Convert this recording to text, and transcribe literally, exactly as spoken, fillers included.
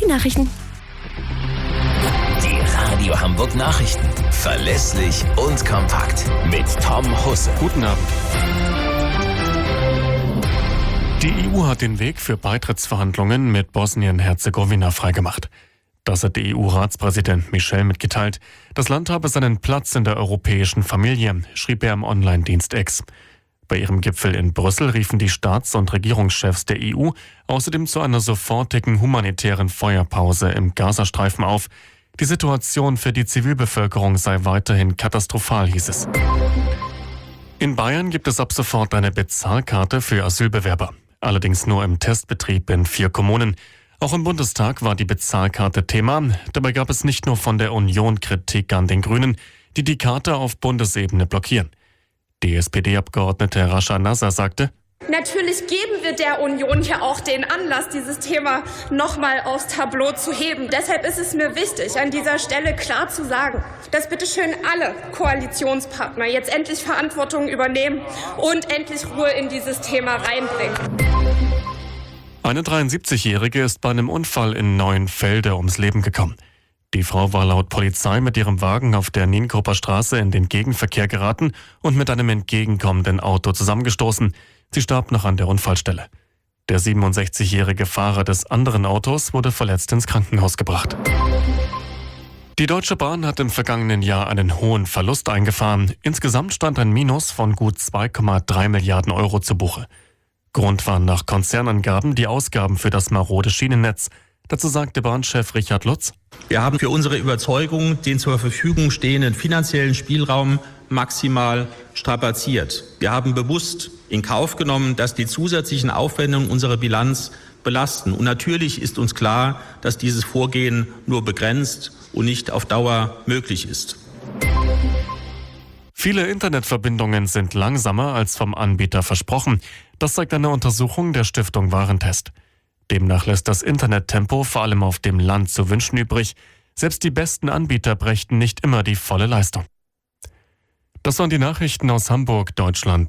die Nachrichten. Die Radio Hamburg Nachrichten. Verlässlich und kompakt. Mit Tom Husse. Guten Abend. Die E U hat den Weg für Beitrittsverhandlungen mit Bosnien-Herzegowina freigemacht. Das hat der E U-Ratspräsident Michel mitgeteilt. Das Land habe seinen Platz in der europäischen Familie, schrieb er im Online-Dienst X. Bei ihrem Gipfel in Brüssel riefen die Staats- und Regierungschefs der E U außerdem zu einer sofortigen humanitären Feuerpause im Gazastreifen auf. Die Situation für die Zivilbevölkerung sei weiterhin katastrophal, hieß es. In Bayern gibt es ab sofort eine Bezahlkarte für Asylbewerber. Allerdings nur im Testbetrieb in vier Kommunen. Auch im Bundestag war die Bezahlkarte Thema. Dabei gab es nicht nur von der Union Kritik an den Grünen, die die Karte auf Bundesebene blockieren. Die S P D-Abgeordnete Rascha Nasser sagte: Natürlich geben wir der Union ja auch den Anlass, dieses Thema nochmal aufs Tableau zu heben. Deshalb ist es mir wichtig, an dieser Stelle klar zu sagen, dass bitte schön alle Koalitionspartner jetzt endlich Verantwortung übernehmen und endlich Ruhe in dieses Thema reinbringen. Eine dreiundsiebzigjährige ist bei einem Unfall in Neuenfelde ums Leben gekommen. Die Frau war laut Polizei mit ihrem Wagen auf der Nienkoper Straße in den Gegenverkehr geraten und mit einem entgegenkommenden Auto zusammengestoßen. Sie starb noch an der Unfallstelle. Der siebenundsechzigjährige Fahrer des anderen Autos wurde verletzt ins Krankenhaus gebracht. Die Deutsche Bahn hat im vergangenen Jahr einen hohen Verlust eingefahren. Insgesamt stand ein Minus von gut zwei Komma drei Milliarden Euro zu Buche. Grund waren nach Konzernangaben die Ausgaben für das marode Schienennetz. Dazu sagte Bahnchef Richard Lutz: Wir haben für unsere Überzeugung den zur Verfügung stehenden finanziellen Spielraum maximal strapaziert. Wir haben bewusst in Kauf genommen, dass die zusätzlichen Aufwendungen unsere Bilanz belasten. Und natürlich ist uns klar, dass dieses Vorgehen nur begrenzt und nicht auf Dauer möglich ist. Viele Internetverbindungen sind langsamer als vom Anbieter versprochen. Das zeigt eine Untersuchung der Stiftung Warentest. Demnach lässt das Internettempo vor allem auf dem Land zu wünschen übrig. Selbst die besten Anbieter brächten nicht immer die volle Leistung. Das waren die Nachrichten aus Hamburg, Deutschland.